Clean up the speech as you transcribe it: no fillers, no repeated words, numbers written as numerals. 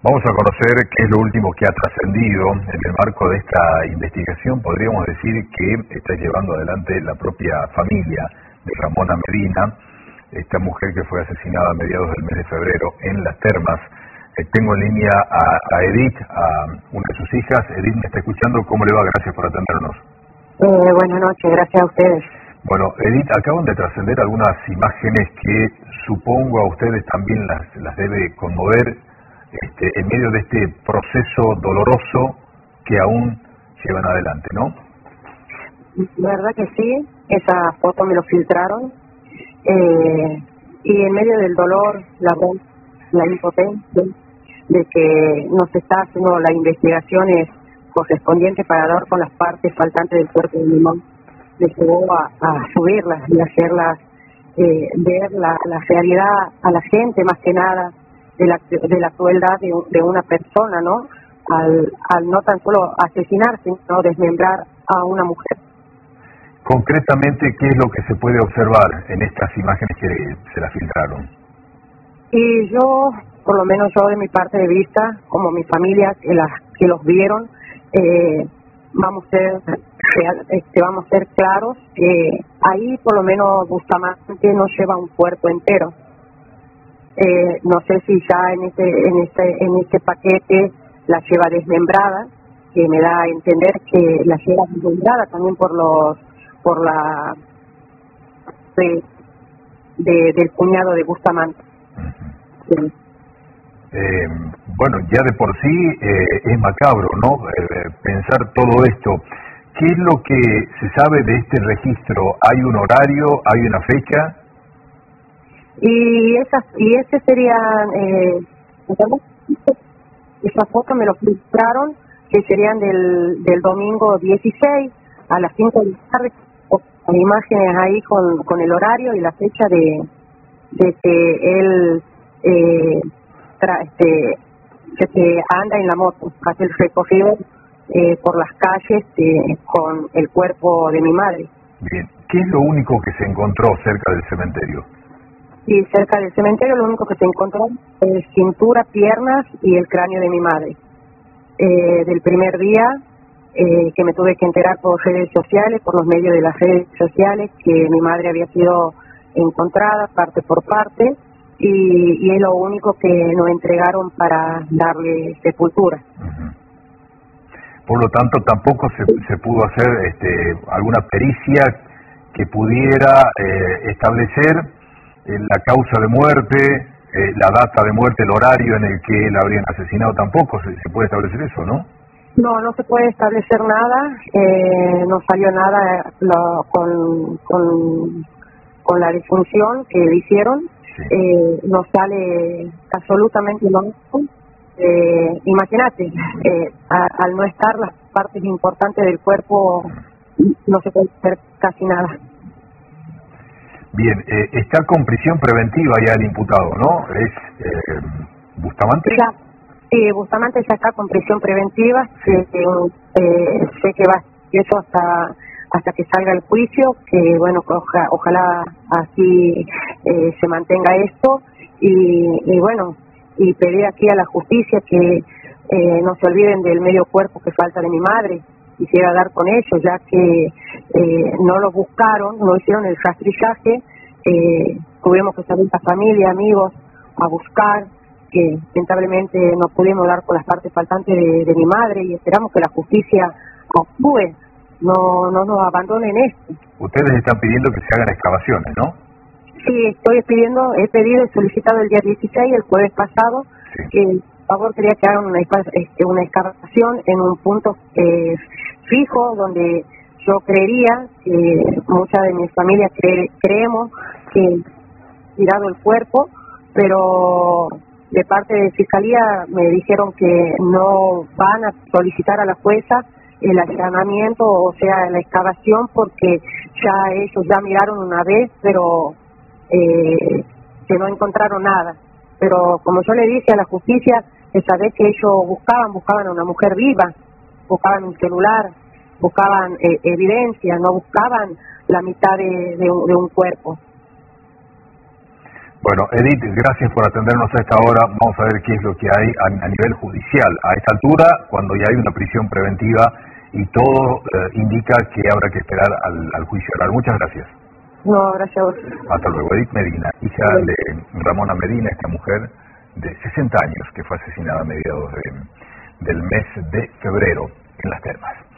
Vamos a conocer qué es lo último que ha trascendido en el marco de esta investigación. Podríamos decir que está llevando adelante la propia familia de Ramona Medina, esta mujer que fue asesinada a mediados del mes de febrero en Las Termas. Tengo en línea a Edith, a una de sus hijas. Edith, ¿me está escuchando? ¿Cómo le va? Gracias por atendernos. Buenas noches, gracias a ustedes. Bueno, Edith, acaban de trascender algunas imágenes que supongo a ustedes también las debe conmover en medio de este proceso doloroso que aún llevan adelante, ¿no? La verdad que sí, esa foto me lo filtraron y en medio del dolor, la impotencia de que nos está haciendo las investigaciones correspondientes para dar con las partes faltantes del cuerpo de mi mamá, me llevó a subirlas y hacerlas ver la realidad a la gente, más que nada de la crueldad de una persona, ¿no? Al no tan solo asesinar, sino desmembrar a una mujer. Concretamente, ¿qué es lo que se puede observar en estas imágenes que se las filtraron? Y yo, por lo menos yo de mi parte de vista, como mi familia que los vieron, vamos a ser claros, ahí por lo menos Bustamante no lleva un cuerpo entero. No sé si ya en este paquete la lleva desmembrada, que me da a entender que la lleva desmembrada también por la del cuñado de Bustamante. Sí. Bueno, ya de por sí es macabro, ¿no? Pensar todo esto. ¿Qué es lo que se sabe de este registro? ¿Hay un horario? ¿Hay una fecha? Y ese serían, esas fotos me lo filtraron, que serían del domingo 16 a las 5 de la tarde, con imágenes ahí con el horario y la fecha de que él que anda en la moto, hace el recorrido por las calles con el cuerpo de mi madre. Bien, ¿qué es lo único que se encontró cerca del cementerio? Y cerca del cementerio lo único que se encontró es cintura, piernas y el cráneo de mi madre. Del primer día que me tuve que enterar por redes sociales, por los medios de las redes sociales, que mi madre había sido encontrada parte por parte, y es lo único que nos entregaron para darle sepultura. Por lo tanto, tampoco se pudo hacer alguna pericia que pudiera establecer la causa de muerte, la data de muerte, el horario en el que la habrían asesinado. Tampoco se puede establecer eso, ¿no? No se puede establecer nada, no salió nada con la disfunción que le hicieron. Sí. No sale absolutamente lo mismo. Imagínate, al no estar las partes importantes del cuerpo, no se puede hacer casi nada. Bien, está con prisión preventiva ya el imputado, ¿no? ¿Es Bustamante? Ya, Bustamante ya está con prisión preventiva. Sí. Sé que va eso hasta que salga el juicio, que bueno, ojalá así se mantenga esto, y bueno, y pedir aquí a la justicia que no se olviden del medio cuerpo que falta de mi madre. Quisiera dar con ellos, ya que no lo buscaron, no hicieron el rastrillaje, tuvimos que salir la familia, amigos, a buscar, que lamentablemente no pudimos dar con las partes faltantes de mi madre, y esperamos que la justicia actúe, no nos abandone en esto. Ustedes están pidiendo que se hagan excavaciones, ¿no? Sí, he pedido y solicitado el día 16, el jueves pasado, sí, que por favor quería que hagan una excavación en un punto fijo, donde yo creería que mucha de mi familia creemos que tirado el cuerpo, pero de parte de Fiscalía me dijeron que no van a solicitar a la jueza el allanamiento, o sea, la excavación, porque ya ellos ya miraron una vez, pero que no encontraron nada. Pero como yo le dije a la justicia, esa vez que ellos buscaban a una mujer viva, buscaban un celular, buscaban evidencia, no buscaban la mitad de un cuerpo. Bueno, Edith, gracias por atendernos a esta hora. Vamos a ver qué es lo que hay a nivel judicial. A esta altura, cuando ya hay una prisión preventiva y todo indica que habrá que esperar al juicio oral. Muchas gracias. No, gracias a vos. Hasta luego. Edith Medina, hija de Ramona Medina, esta mujer de 60 años que fue asesinada a mediados del mes de febrero en Las Termas.